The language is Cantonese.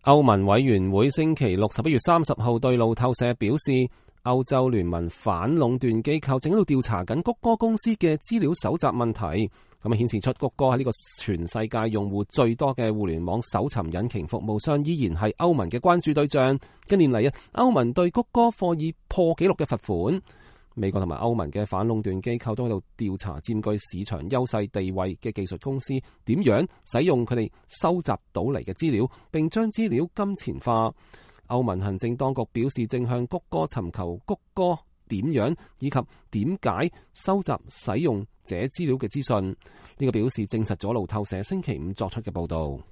歐盟委員會星期六11月30號對路透社表示，歐洲聯盟反壟斷機構正喺度調查緊谷歌公司嘅資料搜集問題，咁顯示出谷歌喺呢個全世界用戶最多嘅互聯網搜尋引擎服務商依然係歐盟嘅關注對象。近年嚟歐盟對谷歌課以破紀錄嘅罰款。美國同埋歐盟嘅反壟斷機構都喺度調查佔據市場優勢地位嘅技術公司點樣使用佢哋收集到嚟嘅資料，並將資料金錢化。歐盟行政當局表示，正向谷歌尋求谷歌點樣以及點解收集使用者資料嘅資訊。呢個表示證實咗路透社星期五作出嘅報導。